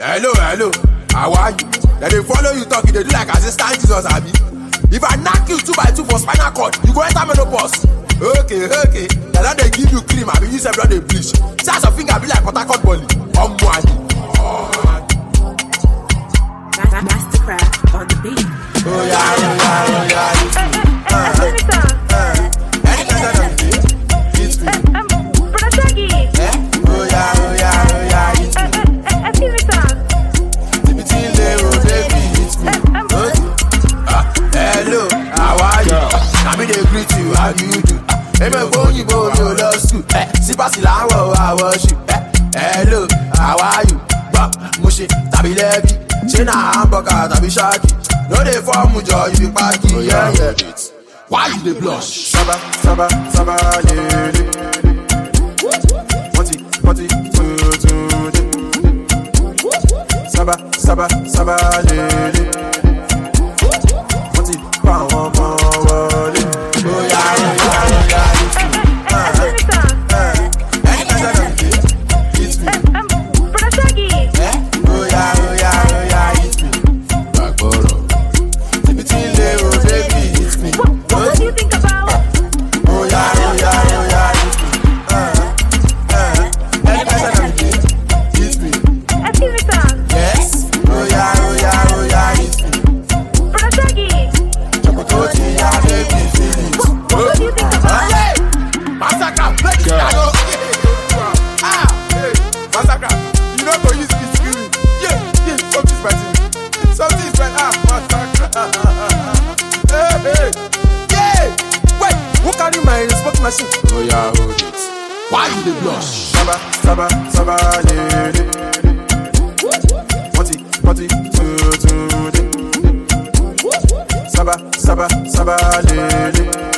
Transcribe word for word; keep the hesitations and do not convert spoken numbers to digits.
Hello, hello, how are you? Then they follow you talk, they do like assistant Jesus, Abi. If I knock you two by two for spinal cord, you go enter menopause. Okay, okay. Now that they give you cream, I be use every day bleach. Size of finger be like Port Bolly. Um, one. Mastercraft on the beat. Oh yeah, oh yeah, oh yeah. Uh, uh, Anytime that I'm fit, it's me. um, Brother Shaggy. Eh? Oh yeah, oh yeah, oh yeah, it's me. Excuse me, sir. Timothy Leo, baby, it's me. Ah, hello, how are you? I mean they greet you, how do you do? Hey, me go you go to law school. Eh, si pasi la wo, I worship. Eh, hello, how are you? Bah, mushi, tabi lebi. China hamburger, tabi shaki. No dey form mujo, you be party. Oh yeah, yeah. Why you dey blush? Saba, saba, saba, yeah. Party, party, two, two, Saba, saba, saba, yeah. Party, pow, pow, pow. Oh yeah, oh yeah, oh yeah. Excuse me, sir. Anytime that I'm fit, it's me. Um, Brother Shaggy. Eh? Oh yeah, oh yeah, oh yeah, it's me. Bagboro. Timothy Leo, baby, it's me. What, what do you think about? Oh yeah, oh yeah, oh yeah, it's me. Uh, uh. Anytime that I'm fit, it's me. Excuse me, sir. Yes. Oh yeah, oh yeah, oh yeah, it's me. Brother Shaggy. Chocototi, yeah, baby, feel it. What, what do you think about? Oh yeah. Massacre, play the piano. Ah, hey, Massacre. You know go use this screen. Yeah, yeah, something's fighting. Something's fighting. Ah, Massacre. Hey, hey, yeah. Wait, who carry my smoke machine? Oh yeah, hold it. Why you dey blush? Saba, saba, saba, yeah. Party, party, two, two, Saba, saba, saba, yeah.